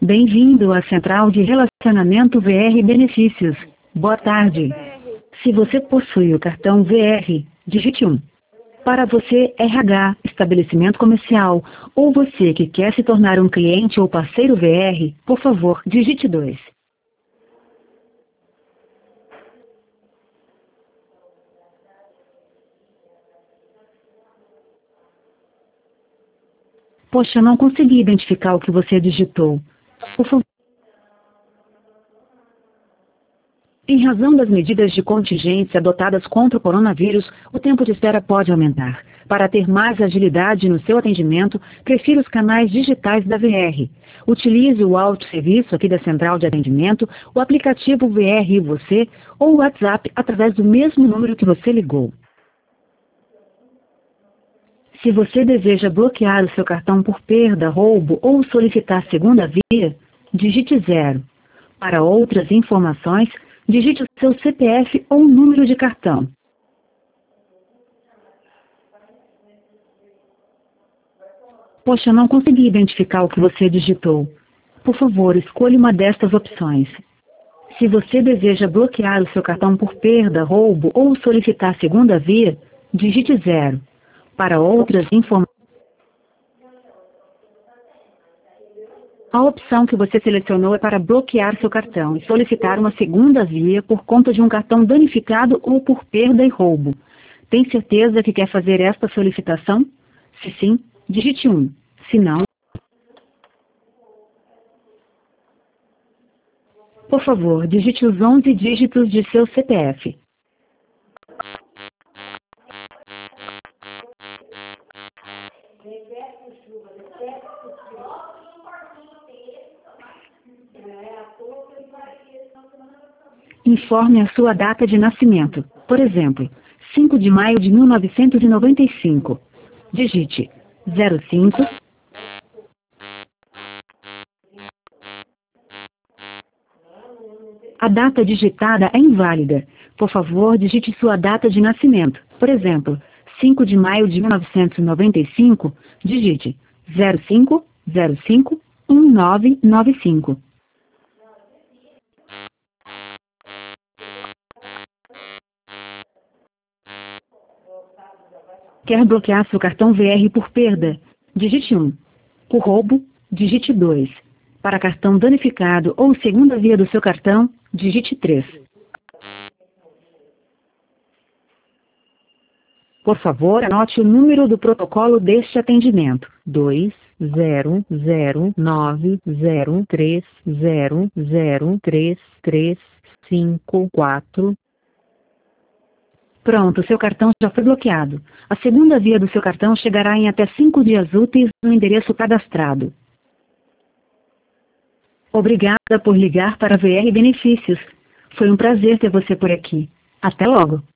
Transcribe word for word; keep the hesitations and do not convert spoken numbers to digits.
Bem-vindo à Central de Relacionamento V R Benefícios. Boa tarde. Se você possui o cartão V R, digite um. Para você, R H, estabelecimento comercial, ou você que quer se tornar um cliente ou parceiro V R, por favor, digite dois. Poxa, não consegui identificar o que você digitou. Por favor. Em razão das medidas de contingência adotadas contra o coronavírus, o tempo de espera pode aumentar. Para ter mais agilidade no seu atendimento, prefira os canais digitais da V R. Utilize o autosserviço aqui da Central de Atendimento, o aplicativo V R e Você, ou o WhatsApp através do mesmo número que você ligou. Se você deseja bloquear o seu cartão por perda, roubo ou solicitar segunda via, digite zero. Para outras informações, digite o seu C P F ou número de cartão. Poxa, não consegui identificar o que você digitou. Por favor, escolha uma destas opções. Se você deseja bloquear o seu cartão por perda, roubo ou solicitar segunda via, digite zero. Para outras informações, a opção que você selecionou é para bloquear seu cartão e solicitar uma segunda via por conta de um cartão danificado ou por perda e roubo. Tem certeza que quer fazer esta solicitação? Se sim, digite um. Se não, por favor, digite os onze dígitos de seu C P F. Informe a sua data de nascimento. Por exemplo, cinco de maio de mil novecentos e noventa e cinco. Digite zero cinco. A data digitada é inválida. Por favor, digite sua data de nascimento. Por exemplo, cinco de maio de mil novecentos e noventa e cinco. Digite zero cinco zero cinco um nove nove cinco. Quer bloquear seu cartão V R por perda? Digite um. Por roubo, digite dois. Para cartão danificado ou segunda via do seu cartão, digite três. Por favor, anote o número do protocolo deste atendimento. dois zero zero nove zero três zero zero três três cinco quatro. Pronto, seu cartão já foi bloqueado. A segunda via do seu cartão chegará em até cinco dias úteis no endereço cadastrado. Obrigada por ligar para V R Benefícios. Foi um prazer ter você por aqui. Até logo!